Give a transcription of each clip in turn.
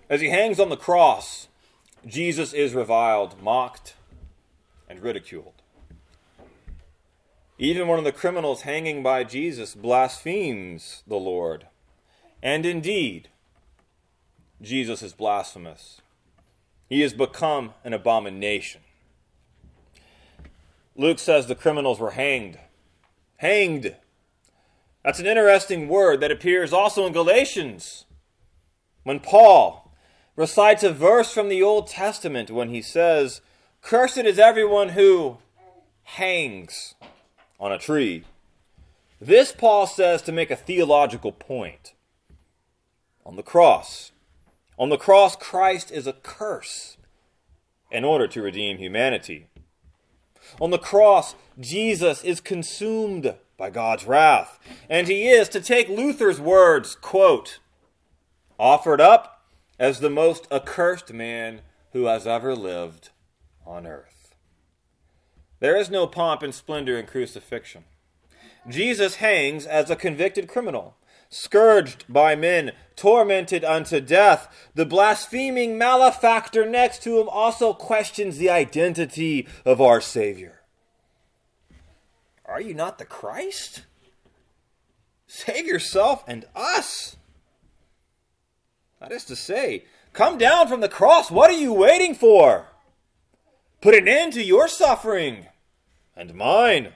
As he hangs on the cross, Jesus is reviled, mocked, and ridiculed. Even one of the criminals hanging by Jesus blasphemes the Lord. And indeed, Jesus is blasphemous. He has become an abomination. Luke says the criminals were hanged. Hanged. That's an interesting word that appears also in Galatians, when Paul recites a verse from the Old Testament when he says, "Cursed is everyone who hangs on a tree." This Paul says to make a theological point. On the cross, Christ is a curse in order to redeem humanity. On the cross, Jesus is consumed by God's wrath, and he is, to take Luther's words, quote, offered up as the most accursed man who has ever lived on earth. There is no pomp and splendor in crucifixion. Jesus hangs as a convicted criminal, scourged by men, tormented unto death. The blaspheming malefactor next to him also questions the identity of our Savior. Are you not the Christ? Save yourself and us. That is to say, come down from the cross. What are you waiting for? Put an end to your suffering and mine.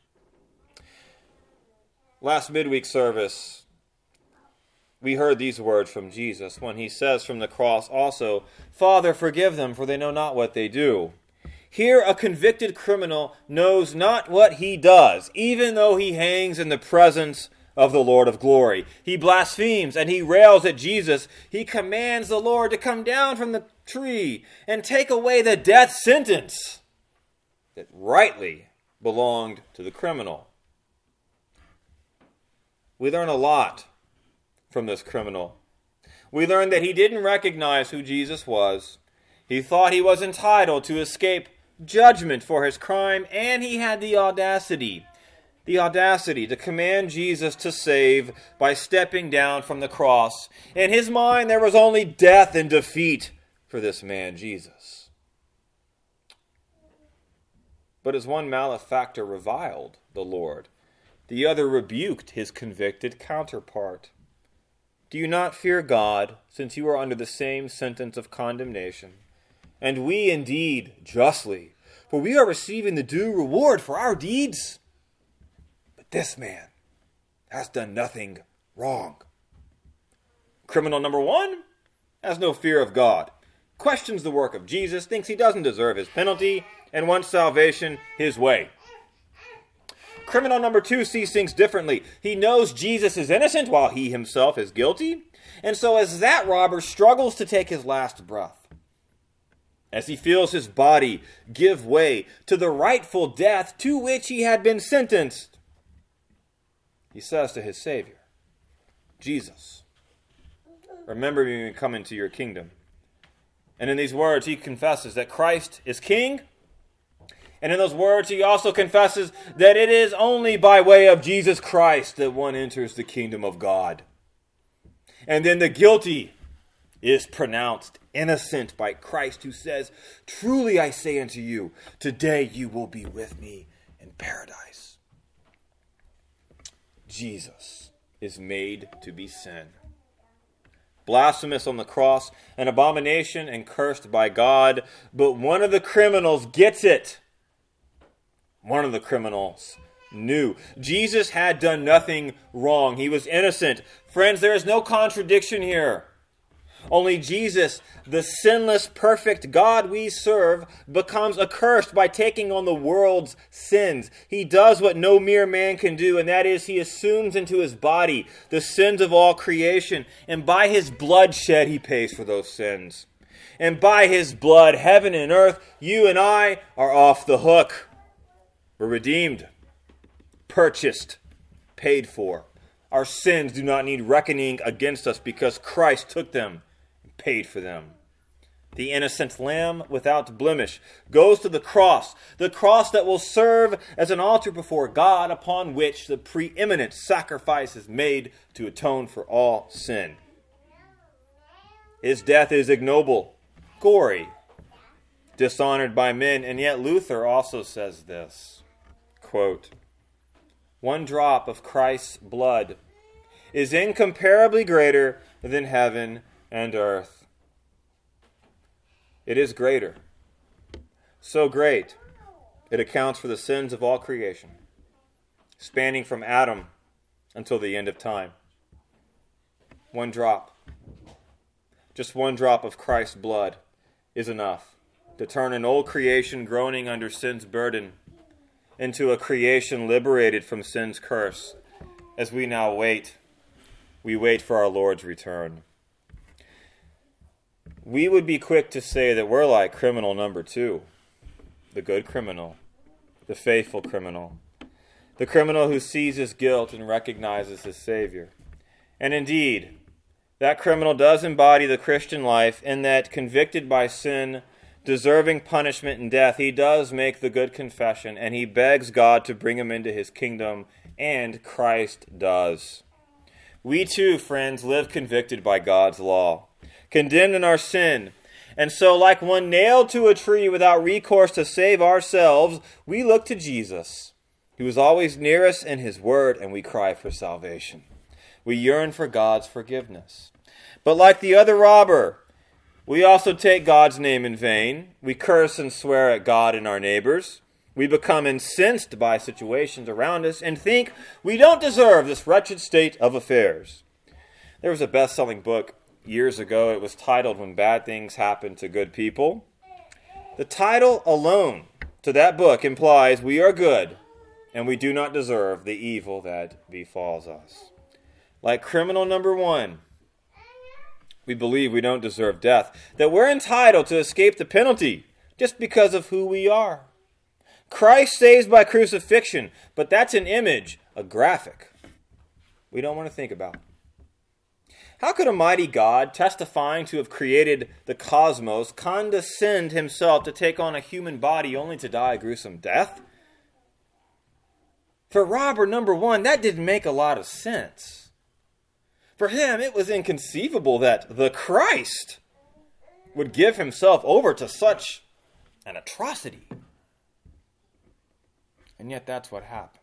Last midweek service, we heard these words from Jesus when he says from the cross also, "Father, forgive them, for they know not what they do." Here, a convicted criminal knows not what he does, even though he hangs in the presence of the Lord of glory. He blasphemes and he rails at Jesus. He commands the Lord to come down from the tree and take away the death sentence that rightly belonged to the criminal. We learn a lot from this criminal. We learn that he didn't recognize who Jesus was. He thought he was entitled to escape judgment for his crime, and he had the audacity to command Jesus to save by stepping down from the cross. In his mind, there was only death and defeat for this man, Jesus. But as one malefactor reviled the Lord, the other rebuked his convicted counterpart. Do you not fear God, since you are under the same sentence of condemnation? And we indeed justly, for we are receiving the due reward for our deeds. But this man has done nothing wrong. Criminal number one has no fear of God, questions the work of Jesus, thinks he doesn't deserve his penalty, and wants salvation his way. Criminal number two sees things differently. He knows Jesus is innocent while he himself is guilty, and so as that robber struggles to take his last breath, as he feels his body give way to the rightful death to which he had been sentenced, he says to his Savior, Jesus, remember me when you come into your kingdom. And in these words, he confesses that Christ is King. And in those words, he also confesses that it is only by way of Jesus Christ that one enters the kingdom of God. And then the guilty is pronounced innocent by Christ, who says, truly I say unto you, today you will be with me in paradise. Jesus is made to be sin. Blasphemous on the cross, an abomination and cursed by God. But one of the criminals gets it. One of the criminals knew. Jesus had done nothing wrong. He was innocent. Friends, there is no contradiction here. Only Jesus, the sinless, perfect God we serve, becomes accursed by taking on the world's sins. He does what no mere man can do, and that is he assumes into his body the sins of all creation, and by his blood shed he pays for those sins. And by his blood, heaven and earth, you and I are off the hook. We're redeemed, purchased, paid for. Our sins do not need reckoning against us because Christ took them and paid for them. The innocent lamb without blemish goes to the cross that will serve as an altar before God upon which the preeminent sacrifice is made to atone for all sin. His death is ignoble, gory, dishonored by men, and yet Luther also says this, quote, "One drop of Christ's blood is incomparably greater than heaven and earth." It is greater. So great, it accounts for the sins of all creation, spanning from Adam until the end of time. One drop, just one drop of Christ's blood is enough to turn an old creation groaning under sin's burden into a creation liberated from sin's curse. As we now wait, we wait for our Lord's return. We would be quick to say that we're like criminal number 2, the good criminal, the faithful criminal, the criminal who sees his guilt and recognizes his Savior. And indeed, that criminal does embody the Christian life in that, convicted by sin, deserving punishment and death, he does make the good confession, and he begs God to bring him into his kingdom, and Christ does. We too, friends, live convicted by God's law, condemned in our sin, and so, like one nailed to a tree without recourse to save ourselves, we look to Jesus, who is always near us in his word, and we cry for salvation. We yearn for God's forgiveness. But like the other robber, we also take God's name in vain. We curse and swear at God and our neighbors. We become incensed by situations around us and think we don't deserve this wretched state of affairs. There was a best-selling book years ago. It was titled "When Bad Things Happen to Good People." The title alone to that book implies we are good and we do not deserve the evil that befalls us. Like criminal number 1, we believe we don't deserve death, that we're entitled to escape the penalty just because of who we are. Christ saves by crucifixion, but that's an image, a graphic we don't want to think about. How could a mighty God, testifying to have created the cosmos, condescend himself to take on a human body only to die a gruesome death? For robber number 1, that didn't make a lot of sense. For him, it was inconceivable that the Christ would give himself over to such an atrocity. And yet that's what happens.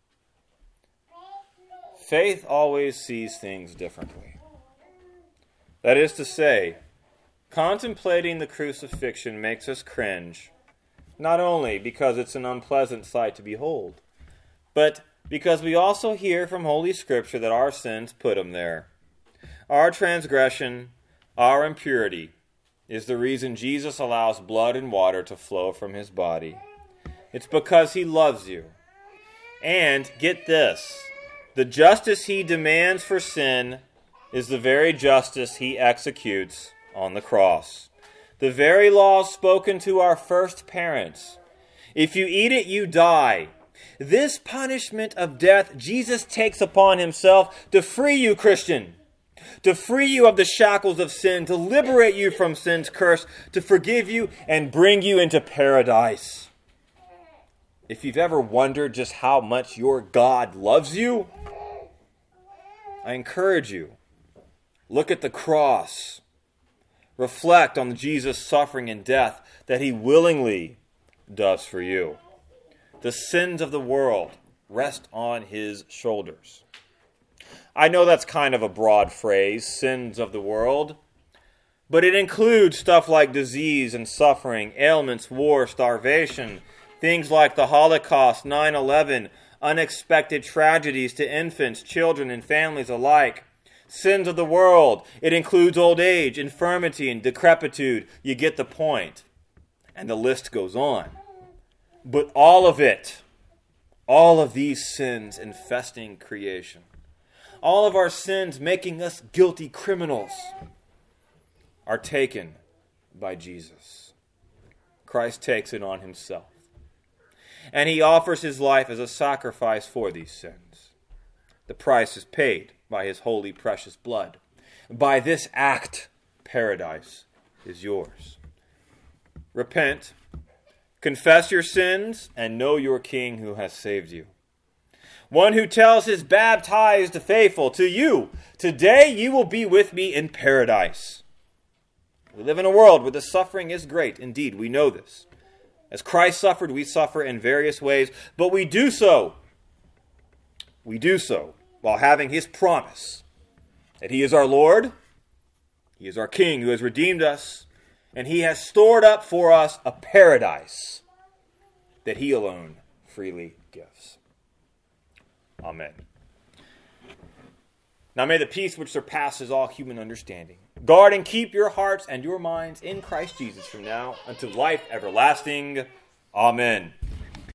Faith always sees things differently. That is to say, contemplating the crucifixion makes us cringe, not only because it's an unpleasant sight to behold, but because we also hear from Holy Scripture that our sins put him there. Our transgression, our impurity, is the reason Jesus allows blood and water to flow from his body. It's because he loves you. And, get this, the justice he demands for sin is the very justice he executes on the cross. The very laws spoken to our first parents. If you eat it, you die. This punishment of death Jesus takes upon himself to free you, Christian. To free you of the shackles of sin, to liberate you from sin's curse, to forgive you and bring you into paradise. If you've ever wondered just how much your God loves you, I encourage you, look at the cross. Reflect on Jesus' suffering and death that he willingly does for you. The sins of the world rest on his shoulders. I know that's kind of a broad phrase, sins of the world, but it includes stuff like disease and suffering, ailments, war, starvation, things like the Holocaust, 9/11, unexpected tragedies to infants, children, and families alike. Sins of the world. It includes old age, infirmity, and decrepitude. You get the point. And the list goes on. But all of it, all of these sins infesting creation, all of our sins making us guilty criminals, are taken by Jesus. Christ takes it on himself. And he offers his life as a sacrifice for these sins. The price is paid by his holy, precious blood. By this act, paradise is yours. Repent, confess your sins, and know your King who has saved you. One who tells his baptized faithful, to you, today you will be with me in paradise. We live in a world where the suffering is great. Indeed, we know this. As Christ suffered, we suffer in various ways, but we do so while having his promise that he is our Lord, he is our King who has redeemed us, and he has stored up for us a paradise that he alone freely gives. Amen. Now may the peace which surpasses all human understanding guard and keep your hearts and your minds in Christ Jesus from now unto life everlasting. Amen.